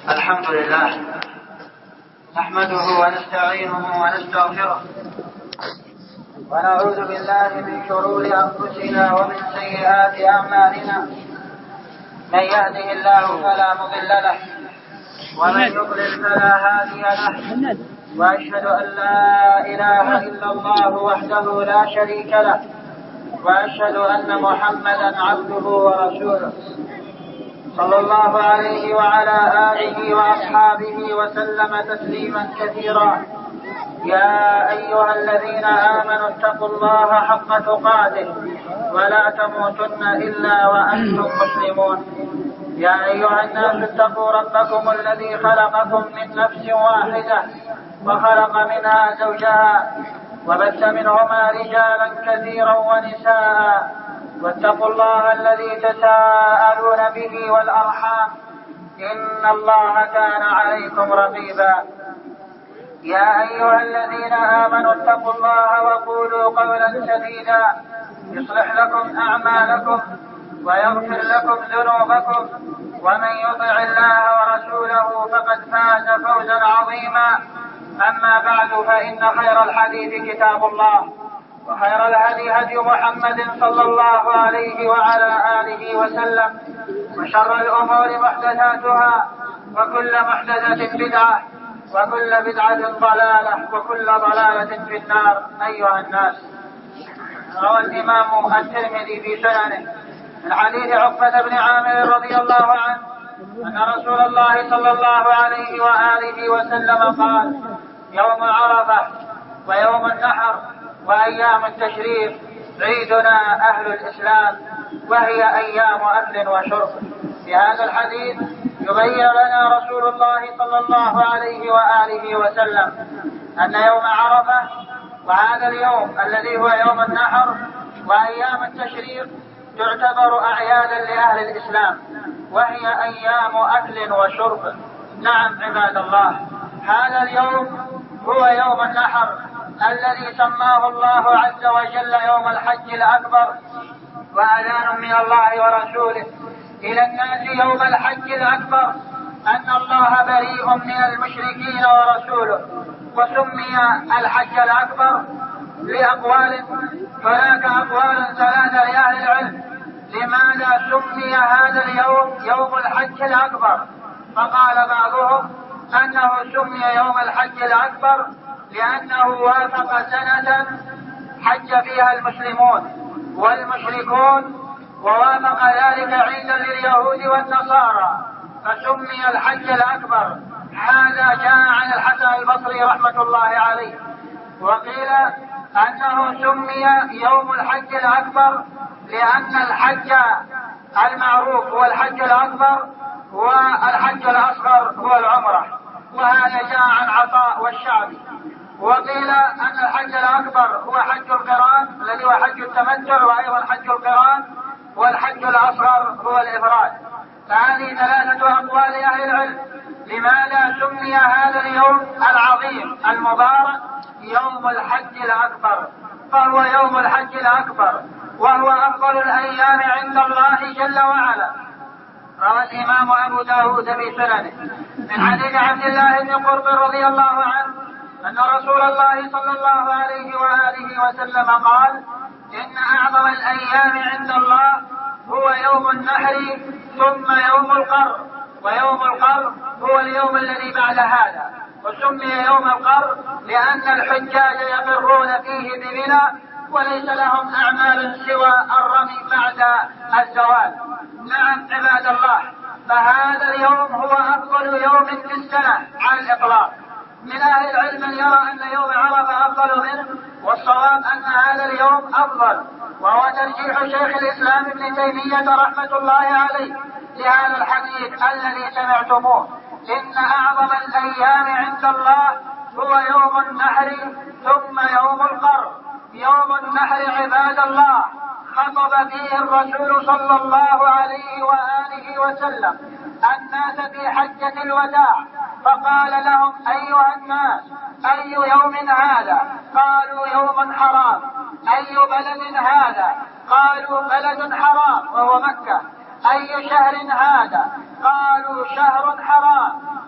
الحمد لله نحمده ونستعينه ونستغفره ونعوذ بالله من شرور أنفسنا ومن سيئات أعمالنا. من يهده الله فلا مضل له ومن يضلل فلا هادي له، وأشهد أن لا إله إلا الله وحده لا شريك له، وأشهد أن محمدا عبده ورسوله صلى الله عليه وعلى آله وأصحابه وسلم تسليما كثيرا. يا أيها الذين آمنوا اتقوا الله حق تقاته ولا تموتن إلا وأنتم مسلمون. يا أيها الناس اتقوا ربكم الذي خلقكم من نفس واحدة وخلق منها زوجها وبث منهما رجالا كثيرا ونساء، واتقوا الله الذي تساءلون به والأرحام إن الله كان عليكم رقيبا. يا أيها الذين آمنوا اتقوا الله وقولوا قولا سديدا يصلح لكم أعمالكم ويغفر لكم ذنوبكم، ومن يطع الله ورسوله فقد فاز فوزا عظيما. أما بعد، فإن خير الحديث كتاب الله، وخير الهدي هدي محمد صلى الله عليه وعلى آله وسلم، وشر الأمور محدثاتها، وكل محدثة بدعة، وكل بدعة ضلالة، وكل ضلالة في النار. أيها الناس، روى الإمام الترمذي في سننه من حديث عقبة بن عامر رضي الله عنه أن رسول الله صلى الله عليه وآله وسلم قال: يوم عرفة ويوم النحر وأيام التشريق عيدنا أهل الإسلام، وهي أيام أكل وشرب. في هذا الحديث يبين لنا رسول الله صلى الله عليه وآله وسلم أن يوم عرفة وهذا اليوم الذي هو يوم النحر وأيام التشريق تعتبر أعيادا لأهل الإسلام، وهي أيام أكل وشرب. نعم عباد الله، هذا اليوم هو يوم النحر الذي سماه الله عز وجل يوم الحج الأكبر، وأذان من الله ورسوله إلى الناس يوم الحج الأكبر أن الله بريء من المشركين ورسوله. وسمي الحج الأكبر لأقوال، هناك أقوال ثلاثة لأهل العلم لماذا سمي هذا اليوم يوم الحج الأكبر. فقال بعضهم أنه سمي يوم الحج الأكبر لأنه وافق سنة حج فيها المسلمون والمشركون، ووافق ذلك عيدا لليهود والنصارى فسمي الحج الأكبر. هذا جاء عن الحسن البصري رحمة الله عليه. وقيل أنه سمي يوم الحج الأكبر لأن الحج المعروف هو الحج الأكبر والحج الأصغر هو العمرة، وهذا جاء عن عطاء والشعبي. وقيل أن الحج الأكبر هو حج القران الذي هو حج التمتع، وأيضا حج القران، والحج الأصغر هو الإفراد. فهذه ثلاثة أقوال لأهل العلم لماذا سمي هذا اليوم العظيم المبارك يوم الحج الأكبر. فهو يوم الحج الأكبر وهو أفضل الأيام عند الله جل وعلا. روى الإمام أبو داود في سننه من حديث عبد الله بن قرب رضي الله عنه أن رسول الله صلى الله عليه وآله وسلم قال: إن أعظم الأيام عند الله هو يوم النحر ثم يوم القر، ويوم القر هو اليوم الذي بعد هذا. وسمي يوم القر لأن الحجاج يقرون فيه بمنى وليس لهم أعمال سوى الرمي بعد الزوال. نعم عباد الله، فهذا اليوم هو أفضل يوم في السنة على الإطلاق. من أهل العلم من يرى أن يوم عرفة أفضل منه، والصواب أن هذا اليوم أفضل، وهو ترجيح شيخ الإسلام ابن تيمية رحمة الله عليه لهذا الحديث الذي سمعتموه: إن أعظم الأيام عند الله هو يوم النحر ثم يوم القر. يوم النحر عباد الله خطب فيه الرسول صلى الله عليه وآله وسلم الناس في حجة الوداع، فقال لهم: أيها الناس، أي يوم هذا؟ قالوا: يوم حرام. أي بلد هذا؟ قالوا: بلد حرام وهو مكة. أي شهر هذا؟ قالوا: شهر حرام.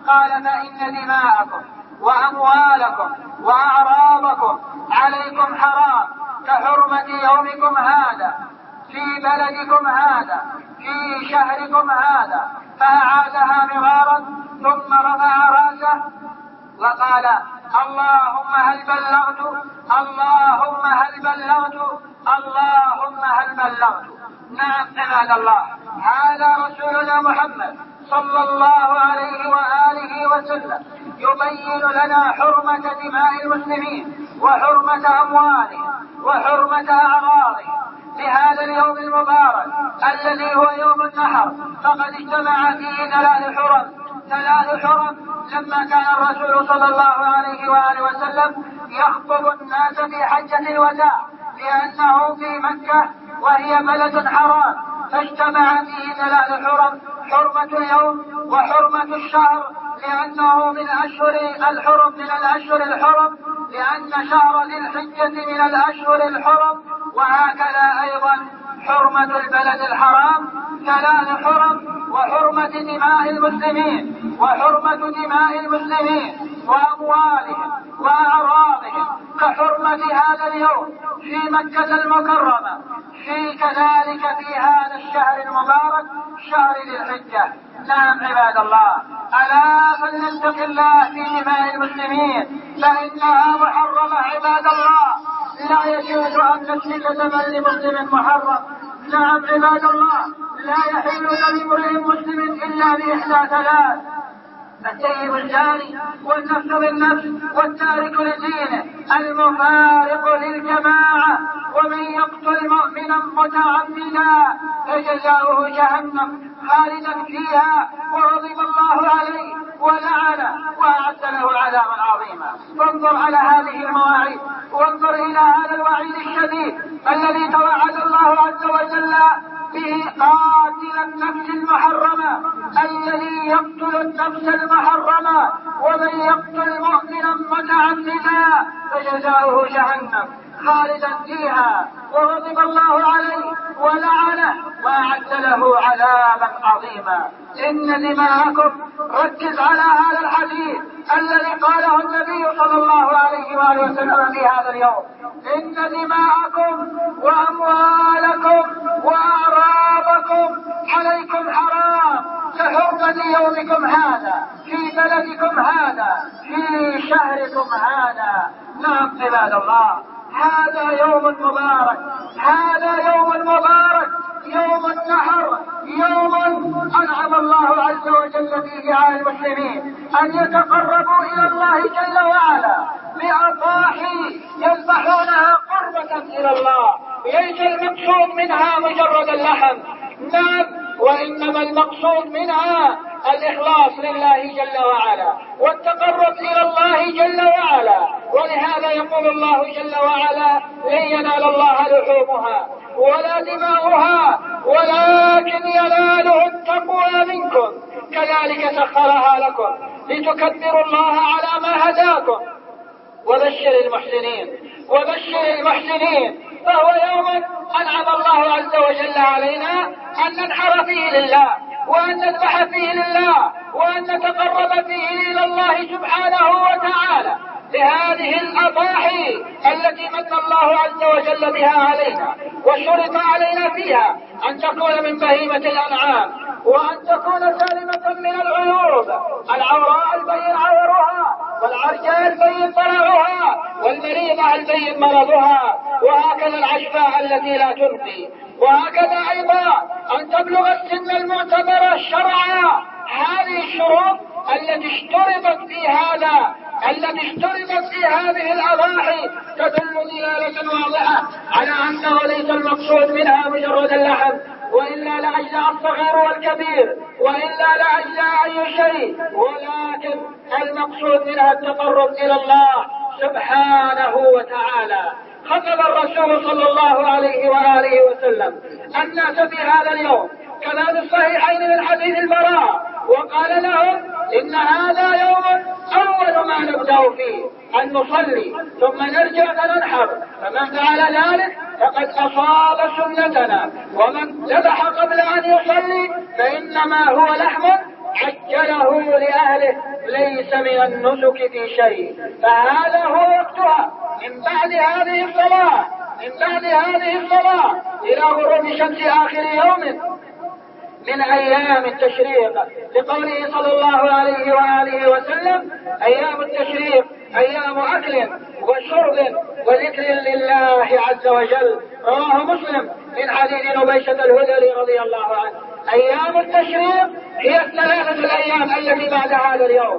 قال فإن دماءكم وأموالكم وأعراضكم عليكم حرام كحرمة يومكم هذا في بلدكم هذا في شهركم هذا. فأعادها مرارا ثم رفع رأسه وقال اللهم هل بلغت اللهم هل بلغت اللهم هل بلغت. نعم عباد الله، هذا رسولنا محمد صلى الله عليه وآله وسلم يبين لنا حرمة دماء المسلمين وحرمة أموالهم وحرمة أعراضهم لهذا اليوم المبارك الذي هو يوم النحر. فقد اجتمع فيه ثلاث حرم لما كان الرسول صلى الله عليه وآله وسلم يخطب الناس في حجة الوداع، لأنه في مكة وهي بلد حرام، فاجتمع فيه ثلاث حرم: حرمة اليوم وحرمة الشهر لأنه من أشهر الحرم لأن شهر ذي الحجة من الأشهر الحرم. وهكذا أيضا حرمة البلد الحرام ثلاث حرم: وحرمة دماء المسلمين وأموالهم وأعراضهم كحرمة هذا اليوم في مكة المكرمة كذلك في هذا الشهر المبارك شهر ذي الحجة. نعم عباد الله، ألا فلنتق الله في دماء المسلمين فإنها محرمة عباد الله، لا يجوز أن نسفك دما لمسلم محرم. نعم عباد الله، لا يحل دم امرئ مسلم إلا بإحدى ثلاث: السيب الزاني والنفس بالنفس والتارك لدينه المفارق للجماعة. ومن يقتل مؤمنا متعمدا فجزاؤه جهنم خالدا فيها وغضب الله عليه ولعنه وأعد له عذابا عظيما. وانظر على هذه المواعيد، وانظر إلى هذا الوعيد الشديد الذي توعد الله عز وجل به قاتل النفس المحرمة الذي يقتل النفس المحرمة. ومن يقتل مؤمنا متعمدا فجزاؤه جهنم خالدا فيها وغضب الله عليه ولعنه وأعد له عذابا عظيما. إن دماءكم، ركز على هذا الحديث الذي قاله النبي صلى الله عليه وآله وسلم في هذا اليوم: إن دماءكم وأموالكم وأعراضكم عليكم حرام كحرمة يومكم هذا في بلدكم هذا في شهركم هذا. نعم عباد الله، هذا يوم مبارك، يوم النحر، يوم أنعم الله عز وجل فيه على المسلمين أن يتقربوا إلى الله جل وعلا بأضاحي يذبحونها قربة إلى الله. ليس المقصود منها مجرد اللحم، نعم، وإنما المقصود منها الإخلاص لله جل وعلا والتقرب إلى الله جل وعلا. ولهذا يقول الله جل وعلا: لن ينال الله لحومها ولا دماؤها ولكن يناله التقوى منكم كذلك سخرها لكم لتكبروا الله على ما هداكم وبشر المحسنين. فهو يوم أنعم الله عز وجل علينا أن ننحر فيه لله وأن نذبح فيه لله وأن نتقرب فيه إلى الله سبحانه وتعالى لهذه الأضاحي التي من الله عز وجل بها علينا وشرط علينا فيها أن تكون من بهيمة الأنعام وأن تكون سالمة من العيوب: العوراء البين عورها، والعرجاء البين طلعها، والمريضة البين مرضها، وهكذا العشفاء التي لا تنقي، وهكذا أيضا أن تبلغ السن المعتبرة شرعا. هذه الشروط التي اشترطت في هذه الأضاحي تدل دلالة واضحة على أنه ليس المقصود منها مجرد اللحم، وإلا لأجزاء الصغير والكبير، وإلا لأجزاء أي شيء، ولكن المقصود منها التقرب إلى الله سبحانه وتعالى. خطب الرسول صلى الله عليه وآله وسلم الناس في هذا اليوم كما في الصحيحين من حديث البراء، وقال لهم: إن هذا يوم أول ما نبدأ فيه أن نصلي ثم نرجع فننحر، فمن فعل ذلك فقد أصاب سنتنا، ومن ذبح قبل أن يصلي فإنما هو لحم عجله لأهل هذه ليس من النسك في شيء، فهذا هو وقتها من بعد هذه الصلاة إلى غروب شمس آخر يوم من أيام التشريق، لقوله صلى الله عليه وآله وسلم: أيام التشريق أيام أكل وشرب وذكر لله عز وجل. رواه مسلم من حديث نبيشة الهذلي رضي الله عنه. أيام التشريق هي الثلاثة الأيام التي بعد هذا اليوم،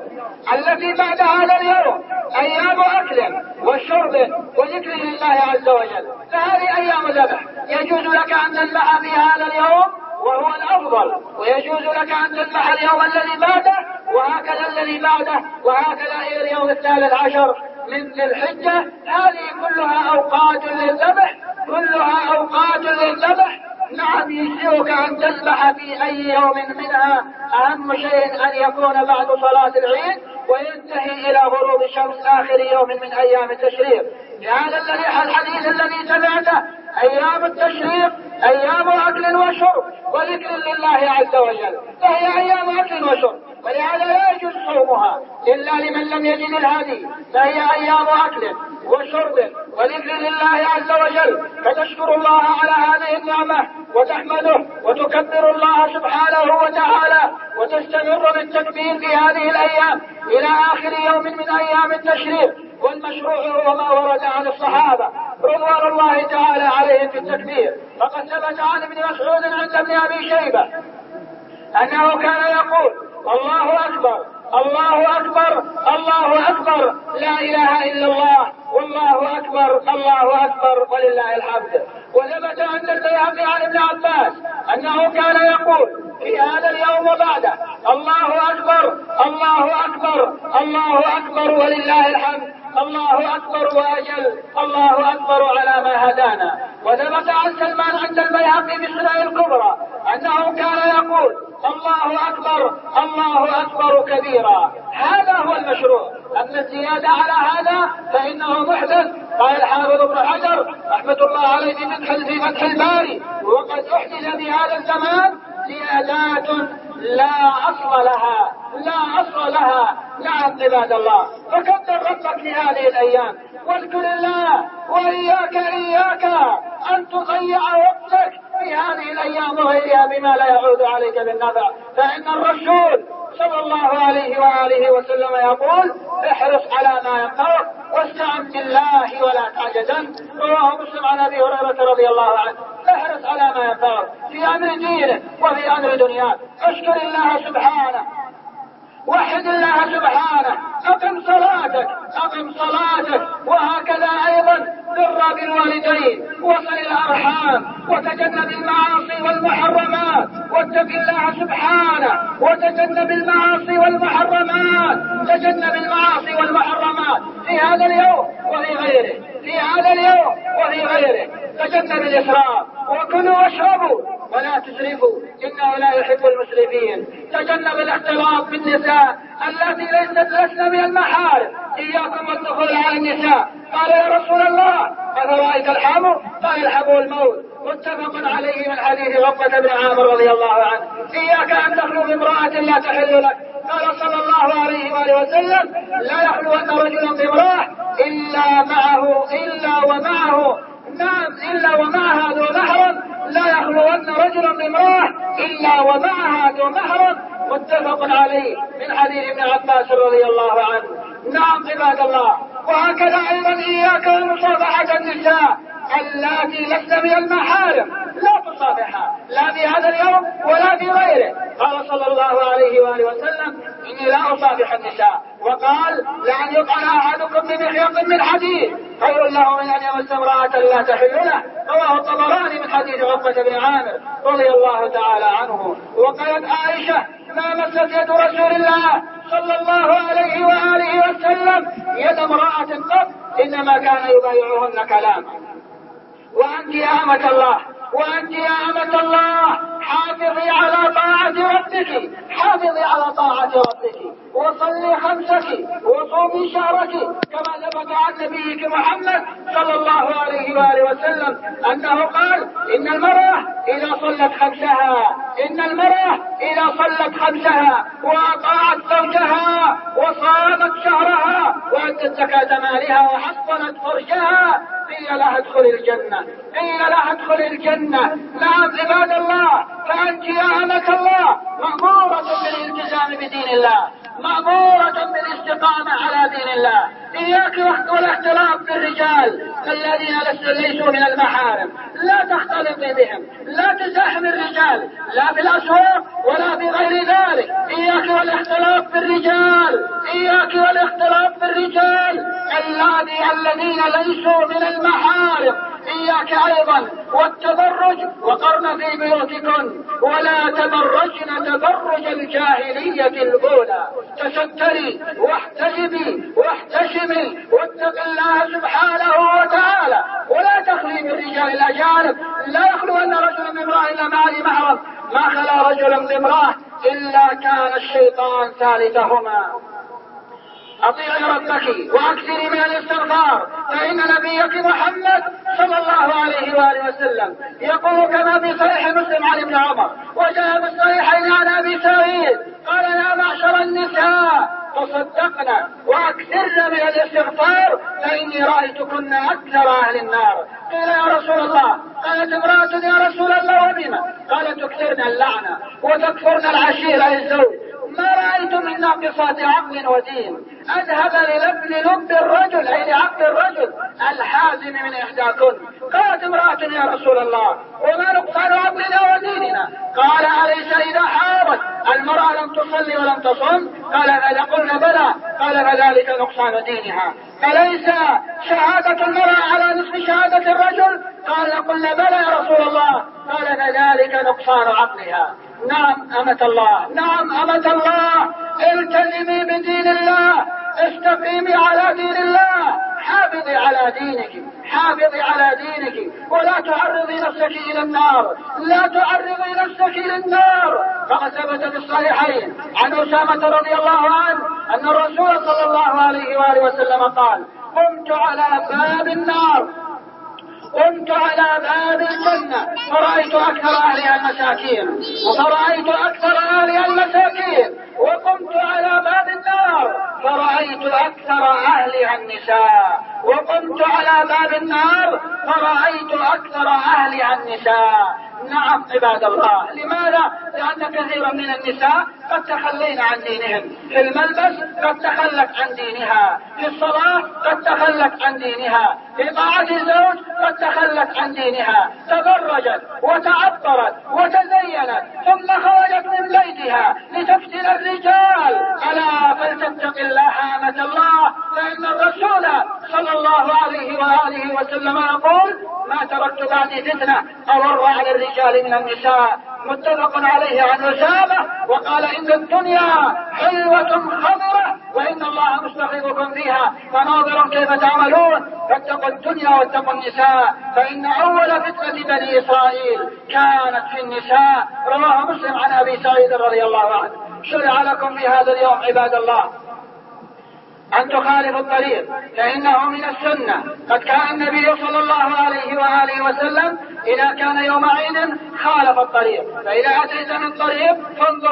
أيام أكل وشرب وذكر لله عز وجل، فهذه أيام ذبح. يجوز لك أن تذبح في هذا اليوم وهو الأفضل، ويجوز لك أن تذبح اليوم الذي بعده، وهكذا الذي بعده، وهكذا إلى اليوم 13 من ذي الحجة. هذه كلها أوقات للذبح. نعم، يجزئك أن تذبح في أي يوم منها، أهم شيء أن يكون بعد صلاة العيد وينتهي إلى غروب شمس آخر يوم من أيام التشريق. لهذا الحديث الذي سمعته: أيام التشريق أيام أكل وشرب وذكر لله عز وجل، فهي أيام أكل وشرب، ولهذا لا يجوز صومها إلا لمن لم يجد الهدي، فهي أيام أكل وشرب وذكر لله عز وجل، فتشكر الله على هذه النعمة وتحمده وتكبر الله سبحانه وتعالى وتستمر بالتكبير في هذه الأيام إلى آخر يوم من أيام التشريق. والمشروع هو ما ورد عن الصحابة رضوان الله تعالى عليهم في التكبير، فقد ثبت عن ابن مسعود عند ابن أبي شيبة أنه كان يقول: الله أكبر الله أكبر الله أكبر، لا إله إلا الله، والله أكبر الله أكبر ولله الحمد. وثبت عند البيهقي عن ابن عباس أنه كان يقول في هذا اليوم وبعده: الله أكبر الله أكبر الله أكبر ولله الحمد، الله أكبر وأجل، الله أكبر على ما هدانا. وثبت عن سلمان عند البيهقي في السنن الكبرى أنه كان يقول: الله أكبر الله أكبر كبيرا. هذا هو المشروع. أما الزيادة على هذا فإنه محدث. قال الحافظ ابن حجر رحمة الله عليه في فتح الباري: وقد أحدث في هذا الزمان زيادات لا أصل لها. نعم عباد الله، فكبر ربك في هذه الأيام واذكر الله، وإياك أن تضيع وقتك في هذه الأيام وغيرها بما لا يعود عليك بالنفع، فإن الرسول صلى الله عليه وآله وسلم يقول: احرص على ما ينفعك واستعن بالله ولا تعجزن. رواه مسلم عن أبي هريرة رضي الله عنه: احرص على ما ينفعك في أمر دينك وفي أمر دنياك، اشكر الله سبحانه، وحد الله سبحانه، أقم صلاتك، وهكذا أيضا بر بالوالدين، وصل الأرحام، وتجنب المعاصي والمحرمات، واتق الله سبحانه، وتجنب المعاصي والمحرمات في هذا اليوم وفي غيره، تجنب الإسراف، وكلوا واشربوا ولا تسرفوا إنه لا يحب المسرفين، تجنب الاختلاط بالنساء التي لسن من المحارم، إياكم والدخول على النساء. قال: يا رسول الله أفرأيت الحمو؟ قال: الحمو الموت. متفق عليه من حديث عقبة بن عامر رضي الله عنه: إياك أن تخلو بامرأة لا تحل لك. قال صلى الله عليه وآله وسلم: لا يخلون رجل بامرأة إلا ومعها ذو محرم، لا يخلون رجل بامرأة إلا ومعها ذو محرم. متفق عليه من حديث ابن عباس رضي الله عنه. نعم عباد الله، وهكذا أيضا إياك ومصافحة النساء اللاتي لسن من المحارم، لا تصافحها لا في هذا اليوم ولا في غيره. قال صلى الله عليه وآله وسلم: إني لا أصافح النساء. وقال: لأن يطعن أحدكم بمخيط من حديد خير له من أن يمس امرأة لا تحل له. رواه الطبراني من حديث عقبة بن عامر رضي الله تعالى عنه. وقالت عائشة: ما مست يد رسول الله صلى الله عليه وآله وسلم يد امرأة قط، إنما كان يبايعهن كلاما. وأنت يا أمة الله حافظي على طاعة طاعة ربك وصلي خمسك وصومي شهرك، كما ثبت عن نبيك محمد صلى الله عليه وآله وسلم أنه قال: إن المرأة إذا صلت خمسها وأطاعت زوجها وصامت شهرها وأدت زكاة مالها وحصنت فرجها قيل لها ادخل الجنة. نعم عباد الله، فأنت يا أمة الله مأمورة بالالتزام بدين الله، مأمورة بالاستقامة على دين الله. إياك والاختلاط بالرجال الذين ليسوا من المحارم، لا تختلطي بهم، لا تزاحم الرجال لا في الأسواق ولا في غير ذلك. إياك والاختلاط بالرجال الذين ليسوا من المحارم. إياك أيضا والتبرج، وقرن في بيوتكن ولا تبرجن تبرج الجاهلية الأولى. تستري واحتشمي واتق الله سبحانه وتعالى، ولا تخلي بالرجال الأجانب. لا يخلون رجل من امرأة إلا مع ذي محرم، ما خلا رجل من امرأة إلا كان الشيطان ثالثهما. أطيعي ربك وأكثري من الاستغفار، فإن نبيك محمد صلى الله عليه وآله وسلم يقول كما في صحيح مسلم عن ابن عمر، وجاء في الصحيحين عن أبي سعيد قال: يا معشر النساء تصدقنا وأكثرن من الاستغفار فإني رأيتكن أكثر أهل النار. قيل: يا رسول الله. قالت امرأة: يا رسول الله وبما؟ قالت: تكثرن اللعنة وتكفرن العشيرة للزوج. ما رأيت من ناقصات عقل ودين أذهب للب الرجل، أي لعقل الرجل الحازم من إحداكن. قالت امرأة: يا رسول الله وما نقصان عقلنا وديننا؟ قال: أليس إذا حاضت المرأة لم تصلي ولم تصم؟ قلنا بلى. قال: فذلك نقصان دينها. أليس شهادة المرأة على نصف شهادة الرجل؟ قلنا بلى يا رسول الله. قال: فذلك نقصان عقلها. نعم أمة الله، التزمي بدين الله، استقيمي على دين الله، حافظي على دينك ولا تعرضي نفسك إلى النار. فقد ثبت في الصحيحين عن أسامة رضي الله عنه أن الرسول صلى الله عليه وآله وسلم قال: قمت على باب الجنة فرأيت أكثر أهلها المساكين، وقمت على باب النار فرأيت أكثر أهلها النساء. نعم عباد الله. لماذا؟ لأن كثيرا من النساء قد تخلين عن دينهم، في الملبس قد تخلت عن دينها، في الصلاة قد تخلت عن دينها، في طاعة الزوج قد تخلت عن دينها، تبرجت وتعطرت وتزينت ثم خرجت من بيتها لتفتن الرجال. ألا فلتتق الله أمة الله، فإن الرسول صلى الله عليه وآله وسلم يقول: ما تركت بعدي فتنة أضر على الرجال من النساء. متفق عليه عن أسامة. وقال: إن الدنيا حلوة خضرة وإن الله مستخلفكم فيها فناظر كيف تعملون. فاتقوا الدنيا واتقوا النساء، فإن أول فتنة بني إسرائيل كانت في النساء. رواه مسلم عن أبي سعيد رضي الله عنه. شرع لكم في هذا اليوم عباد الله أن تخالفوا الطريق، فإنه من السنة. قد كان النبي صلى الله عليه وآله وسلم إذا كان يوم عيد خالف الطريق، فإذا أتيت من طريق فانظر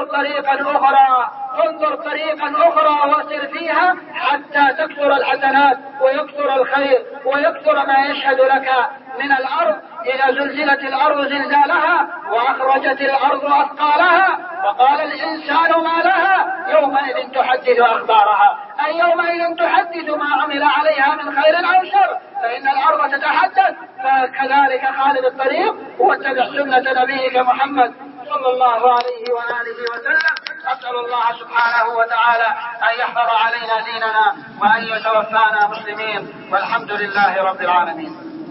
طريقا أخرى واسر فيها حتى تكثر الحسنات ويكثر الخير ويكثر ما يشهد لك من الأرض. إذا زلزلت الأرض زلزالها وأخرجت الأرض أثقالها وقال الإنسان ما لها يومئذ تحدث أخبارها، أي يومئذ تحدث ما عمل عليها من خير أو شر، فإن الأرض تتحدث. فكذلك خالف الطريق واتبع سنة نبيك محمد صلى الله عليه وآله وسلم. أسأل الله سبحانه وتعالى أن يحفظ علينا ديننا وأن يتوفانا مسلمين، والحمد لله رب العالمين.